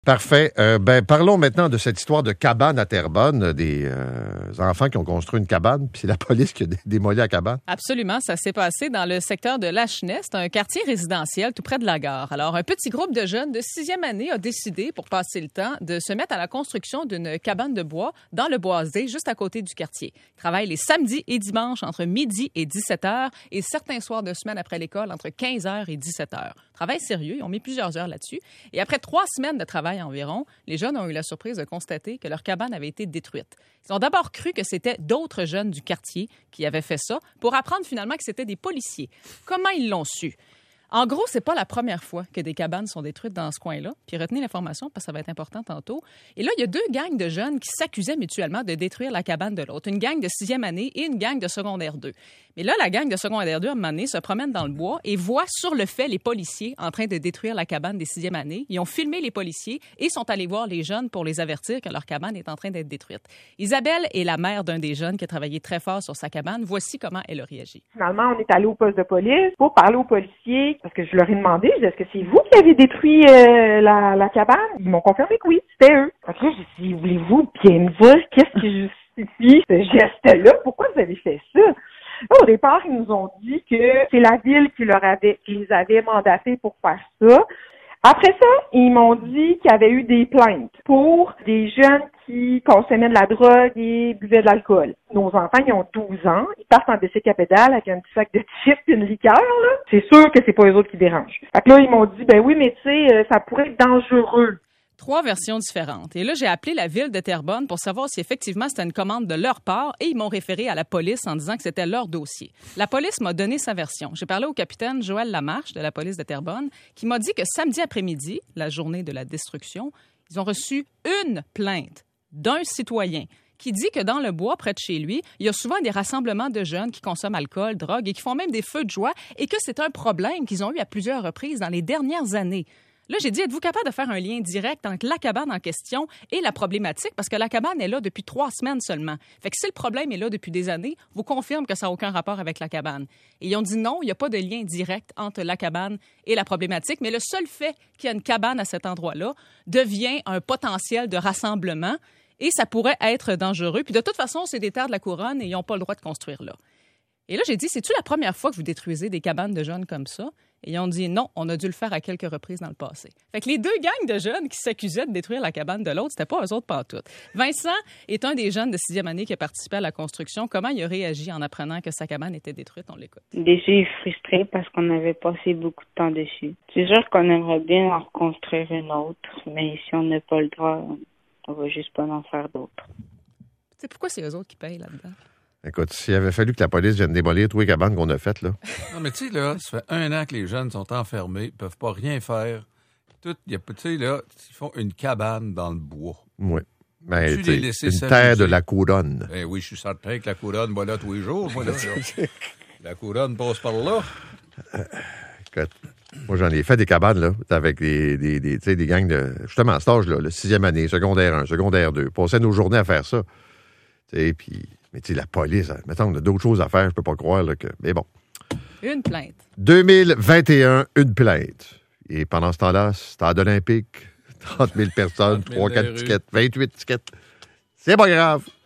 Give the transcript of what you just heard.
Parfait. Parlons maintenant de cette histoire de cabane à Terrebonne, des enfants qui ont construit une cabane, puis c'est la police qui a démoli la cabane. Absolument, ça s'est passé dans le secteur de Lachenay. C'est un quartier résidentiel tout près de la gare. Alors, un petit groupe de jeunes de 6e année a décidé, pour passer le temps, de se mettre à la construction d'une cabane de bois dans le boisé, juste à côté du quartier. Ils travaillent les samedis et dimanches entre midi et 17 h et certains soirs de semaine après l'école entre 15 h et 17 h. Travail sérieux, ils ont mis plusieurs heures là-dessus. Et après 3 semaines de travail environ, les jeunes ont eu la surprise de constater que leur cabane avait été détruite. Ils ont d'abord cru que c'était d'autres jeunes du quartier qui avaient fait ça pour apprendre finalement que c'était des policiers. Comment ils l'ont su? En gros, c'est pas la première fois que des cabanes sont détruites dans ce coin-là. Puis retenez l'information parce que ça va être important tantôt. Et là, il y a 2 gangs de jeunes qui s'accusaient mutuellement de détruire la cabane de l'autre. Une gang de 6e année et une gang de secondaire 2. Mais là, la gang de secondaire 2, à un moment donné, se promène dans le bois et voit sur le fait les policiers en train de détruire la cabane des 6e années. Ils ont filmé les policiers et sont allés voir les jeunes pour les avertir que leur cabane est en train d'être détruite. Isabelle est la mère d'un des jeunes qui a travaillé très fort sur sa cabane. Voici comment elle a réagi. Finalement, on est allé au poste de police pour parler aux policiers parce que je leur ai demandé, est-ce que c'est vous qui avez détruit la cabane? Ils m'ont confirmé que oui, c'était eux. Donc là, j'ai dit, voulez-vous bien me dire qu'est-ce qui justifie ce geste-là? Pourquoi vous avez fait ça? Là, au départ, ils nous ont dit que c'est la ville qui les avait mandatés pour faire ça. Après ça, ils m'ont dit qu'il y avait eu des plaintes pour des jeunes qui consommaient de la drogue et buvaient de l'alcool. Nos enfants, ils ont 12 ans, ils partent en bicycle à pédale avec un petit sac de chips et une liqueur, là. C'est sûr que c'est pas eux autres qui dérangent. Fait que là, ils m'ont dit, ben oui, mais tu sais, ça pourrait être dangereux. 3 versions différentes. Et là, j'ai appelé la ville de Terrebonne pour savoir si effectivement c'était une commande de leur part et ils m'ont référé à la police en disant que c'était leur dossier. La police m'a donné sa version. J'ai parlé au capitaine Joël Lamarche de la police de Terrebonne qui m'a dit que samedi après-midi, la journée de la destruction, ils ont reçu une plainte d'un citoyen qui dit que dans le bois près de chez lui, il y a souvent des rassemblements de jeunes qui consomment alcool, drogue et qui font même des feux de joie et que c'est un problème qu'ils ont eu à plusieurs reprises dans les dernières années. Là, j'ai dit, êtes-vous capable de faire un lien direct entre la cabane en question et la problématique? Parce que la cabane est là depuis 3 semaines seulement. Fait que si le problème est là depuis des années, vous confirme que ça n'a aucun rapport avec la cabane. Et ils ont dit non, il n'y a pas de lien direct entre la cabane et la problématique, mais le seul fait qu'il y a une cabane à cet endroit-là devient un potentiel de rassemblement et ça pourrait être dangereux. Puis de toute façon, c'est des terres de la couronne et ils n'ont pas le droit de construire là. Et là, j'ai dit, c'est-tu la première fois que vous détruisez des cabanes de jeunes comme ça? Et ils ont dit non, on a dû le faire à quelques reprises dans le passé. Fait que les 2 gangs de jeunes qui s'accusaient de détruire la cabane de l'autre, c'était pas eux autres pantoute. Vincent est un des jeunes de 6e année qui a participé à la construction. Comment il a réagi en apprenant que sa cabane était détruite? On l'écoute. Déjà frustré parce qu'on avait passé beaucoup de temps dessus. C'est sûr qu'on aimerait bien en reconstruire une autre, mais si on n'a pas le droit, on va juste pas en faire d'autres. Tu sais, pourquoi c'est eux autres qui payent là-dedans? Écoute, s'il avait fallu que la police vienne démolir tous les cabanes qu'on a faites, là. Non, mais tu sais, là, ça fait 1 an que les jeunes sont enfermés, ils peuvent pas rien faire. Tu sais, là, ils font une cabane dans le bois. Oui. Ben, Tu les laisses une s'amuser. terre de la couronne. Ben oui, je suis certain que la couronne va là tous les jours. Moi, là, la couronne passe par là. Écoute, moi, j'en ai fait des cabanes, là, avec des gangs de... Justement, à cet âge-là, le 6e année, secondaire 1, secondaire 2. Passait nos journées à faire ça. Tu sais, puis... Mais tu sais, la police, mettons, on a d'autres choses à faire, je peux pas croire là, que... Mais bon. Une plainte. 2021, une plainte. Et pendant ce temps-là, stade olympique, 30 000 personnes, 3-4 tickets, 28 tickets. C'est pas grave.